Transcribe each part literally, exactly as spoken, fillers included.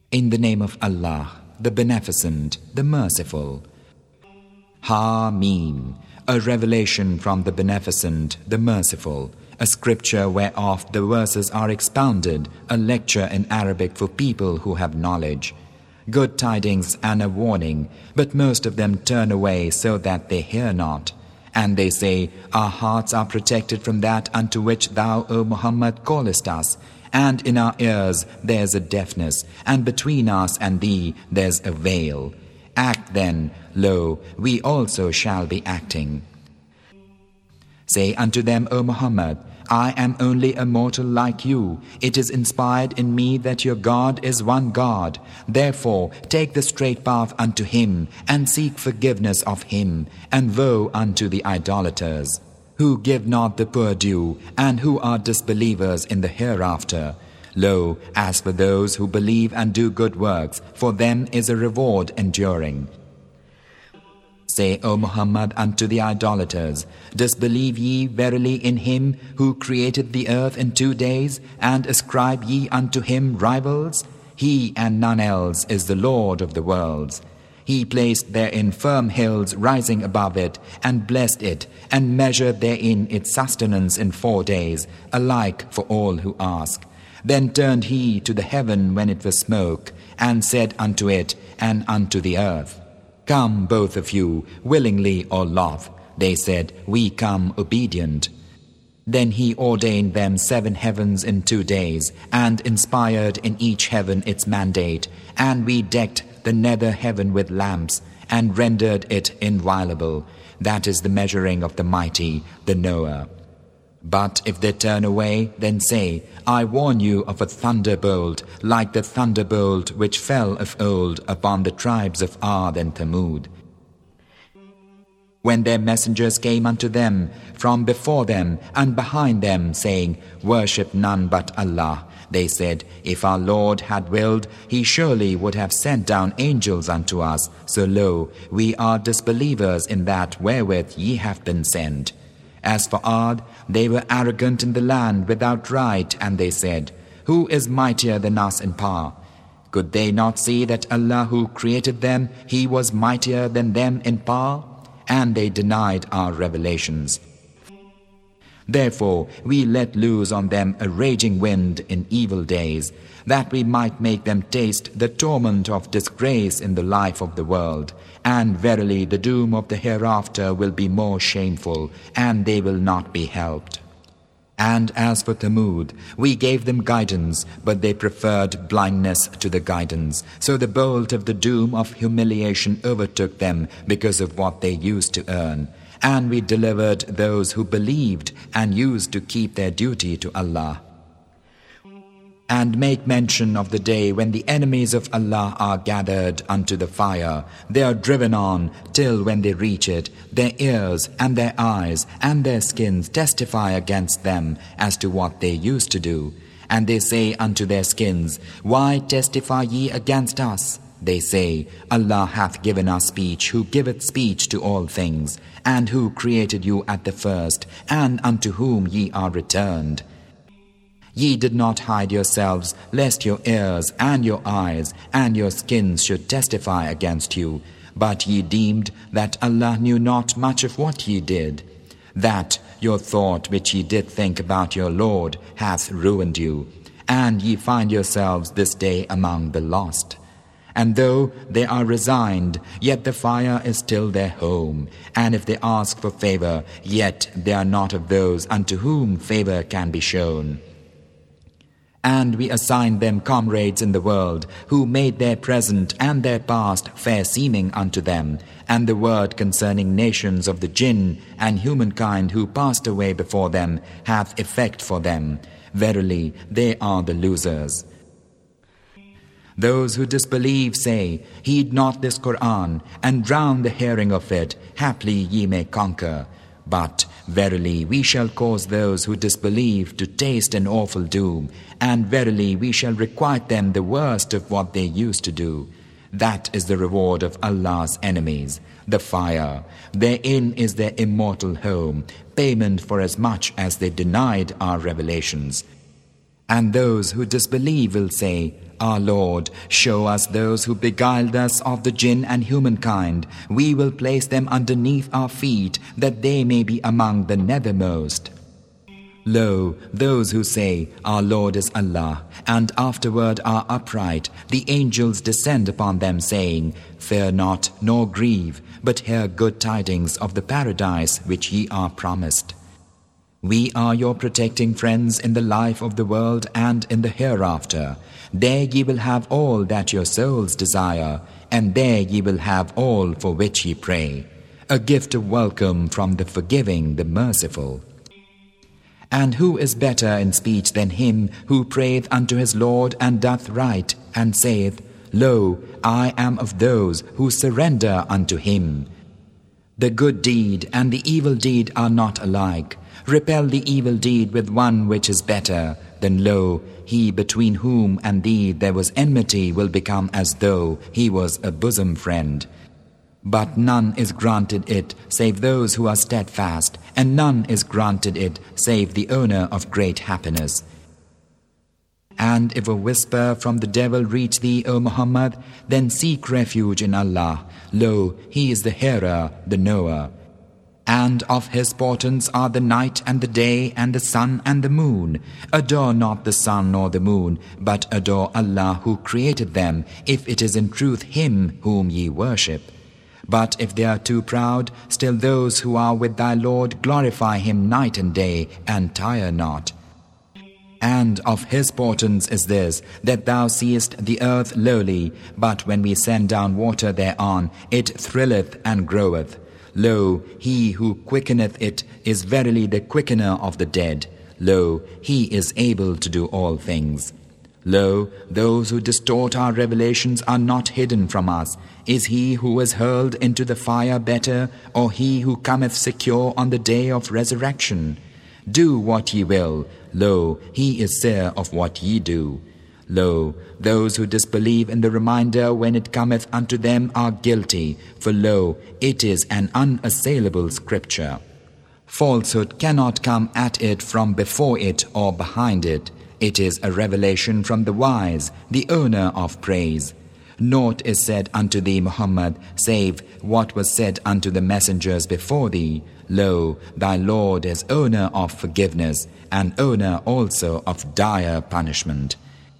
In the name of Allah, the Beneficent, the Merciful. Ha-Mim, a revelation from the Beneficent, the Merciful, a scripture whereof the verses are expounded, a lecture in Arabic for people who have knowledge. Good tidings and a warning, but most of them turn away so that they hear not. And they say, our hearts are protected from that unto which thou, O Muhammad, callest us, and in our ears there is a deafness, and between us and thee there is a veil. Act then, lo, we also shall be acting. Say unto them, O Muhammad, I am only a mortal like you. It is inspired in me that your God is one God. Therefore, take the straight path unto Him, and seek forgiveness of Him, and woe unto the idolaters, who give not the poor due, and who are disbelievers in the hereafter. Lo, as for those who believe and do good works, for them is a reward enduring. Say, O Muhammad, unto the idolaters, disbelieve ye verily in Him who created the earth in two days, and ascribe ye unto Him rivals? He and none else is the Lord of the worlds. He placed therein firm hills rising above it, and blessed it, and measured therein its sustenance in four days, alike for all who ask. Then turned He to the heaven when it was smoke, and said unto it and unto the earth, Come both of you, willingly or loth. They said, We come obedient. Then He ordained them seven heavens in two days, and inspired in each heaven its mandate, and we decked the nether heaven with lamps, and rendered it inviolable. That is the measuring of the mighty, the knower. But if they turn away, then say, I warn you of a thunderbolt, like the thunderbolt which fell of old upon the tribes of Ad and Thamud. When their messengers came unto them from before them and behind them, saying, Worship none but Allah, they said, If our Lord had willed, He surely would have sent down angels unto us. So lo, we are disbelievers in that wherewith ye have been sent. As for Ad, they were arrogant in the land without right, and they said, Who is mightier than us in power? Could they not see that Allah who created them, He was mightier than them in power? And they denied our revelations. Therefore we let loose on them a raging wind in evil days, that we might make them taste the torment of disgrace in the life of the world. And verily the doom of the hereafter will be more shameful, and they will not be helped. And as for Thamud, we gave them guidance, but they preferred blindness to the guidance. So the bolt of the doom of humiliation overtook them because of what they used to earn. And we delivered those who believed and used to keep their duty to Allah. And make mention of the day when the enemies of Allah are gathered unto the fire. They are driven on till when they reach it, their ears and their eyes and their skins testify against them as to what they used to do. And they say unto their skins, Why testify ye against us? They say, Allah hath given us speech, who giveth speech to all things, and who created you at the first, and unto whom ye are returned. Ye did not hide yourselves, lest your ears and your eyes and your skins should testify against you. But ye deemed that Allah knew not much of what ye did. That your thought which ye did think about your Lord hath ruined you, and ye find yourselves this day among the lost. And though they are resigned, yet the fire is still their home. And if they ask for favor, yet they are not of those unto whom favor can be shown. And we assigned them comrades in the world, who made their present and their past fair seeming unto them, and the word concerning nations of the jinn and humankind who passed away before them hath effect for them. Verily, they are the losers. Those who disbelieve say, Heed not this Qur'an, and drown the hearing of it, haply ye may conquer. But verily we shall cause those who disbelieve to taste an awful doom, and verily we shall requite them the worst of what they used to do. That is the reward of Allah's enemies, the fire. Therein is their immortal home, payment for as much as they denied our revelations. And those who disbelieve will say, Our Lord, show us those who beguiled us of the jinn and humankind. We will place them underneath our feet, that they may be among the nethermost. Lo, those who say, Our Lord is Allah, and afterward are upright, the angels descend upon them, saying, Fear not, nor grieve, but hear good tidings of the paradise which ye are promised. We are your protecting friends in the life of the world and in the hereafter. There ye will have all that your souls desire, and there ye will have all for which ye pray. A gift of welcome from the forgiving, the merciful. And who is better in speech than him who prayeth unto his Lord and doth right, and saith, Lo, I am of those who surrender unto him. The good deed and the evil deed are not alike. Repel the evil deed with one which is better, then lo, he between whom and thee there was enmity will become as though he was a bosom friend. But none is granted it save those who are steadfast, and none is granted it save the owner of great happiness. And if a whisper from the devil reach thee, O Muhammad, then seek refuge in Allah. Lo, he is the hearer, the knower. And of his portents are the night and the day and the sun and the moon. Adore not the sun nor the moon, but adore Allah who created them, if it is in truth him whom ye worship. But if they are too proud, still those who are with thy Lord glorify him night and day, and tire not. And of his portents is this, that thou seest the earth lowly, but when we send down water thereon, it thrilleth and groweth. Lo, he who quickeneth it is verily the quickener of the dead. Lo, he is able to do all things. Lo, those who distort our revelations are not hidden from us. Is he who is hurled into the fire better, or he who cometh secure on the day of resurrection? Do what ye will. Lo, he is seer of what ye do. Lo, those who disbelieve in the reminder when it cometh unto them are guilty, for lo, it is an unassailable scripture. Falsehood cannot come at it from before it or behind it. It is a revelation from the wise, the owner of praise. Naught is said unto thee, Muhammad, save what was said unto the messengers before thee. Lo, thy Lord is owner of forgiveness, and owner also of dire punishment.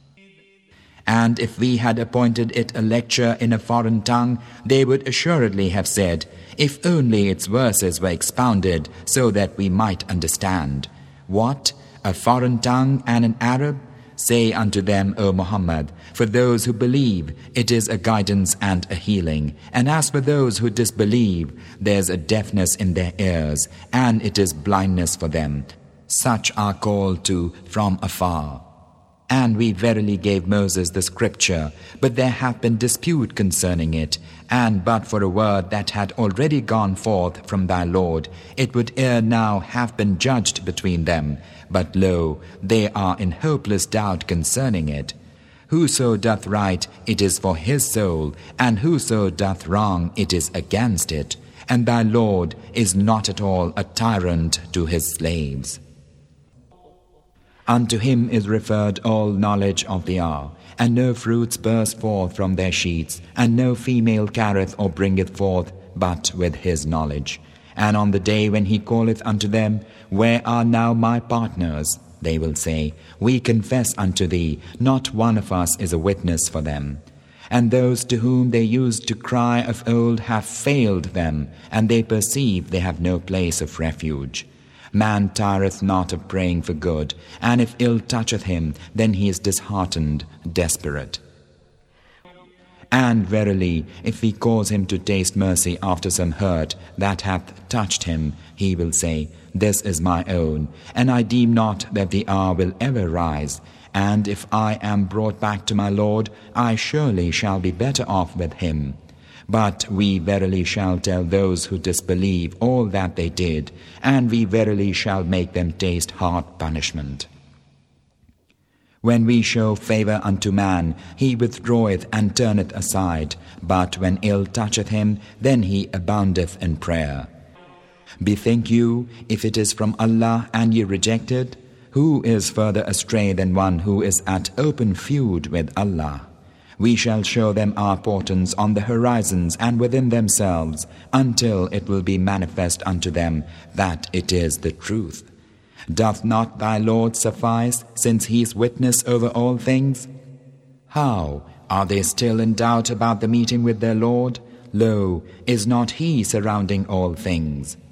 And if we had appointed it a lecture in a foreign tongue, they would assuredly have said, if only its verses were expounded so that we might understand. What? A foreign tongue and an Arab? Say unto them, O Muhammad, for those who believe, it is a guidance and a healing. And as for those who disbelieve, there's a deafness in their ears, and it is blindness for them. Such are called to from afar. And we verily gave Moses the scripture, but there hath been dispute concerning it, and but for a word that had already gone forth from thy Lord, it would ere now have been judged between them. But lo, they are in hopeless doubt concerning it. Whoso doth right, it is for his soul, and whoso doth wrong, it is against it. And thy Lord is not at all a tyrant to his slaves. Unto him is referred all knowledge of the hour, and no fruits burst forth from their sheets, and no female carrieth or bringeth forth, but with his knowledge. And on the day when he calleth unto them, Where are now my partners? They will say, We confess unto thee, not one of us is a witness for them. And those to whom they used to cry of old have failed them, and they perceive they have no place of refuge. Man tireth not of praying for good, and if ill toucheth him, then he is disheartened, desperate. And verily, if we cause him to taste mercy after some hurt that hath touched him, he will say, This is my own, and I deem not that the hour will ever rise. And if I am brought back to my Lord, I surely shall be better off with him. But we verily shall tell those who disbelieve all that they did, and we verily shall make them taste hard punishment. When we show favour unto man, he withdraweth and turneth aside, but when ill toucheth him, then he aboundeth in prayer. Bethink you, if it is from Allah and ye reject it, Who is further astray than one who is at open feud with Allah? We shall show them our portents on the horizons and within themselves, until it will be manifest unto them that it is the truth. Doth not thy Lord suffice, since he is witness over all things? How? Are they still in doubt about the meeting with their Lord? Lo, is not he surrounding all things?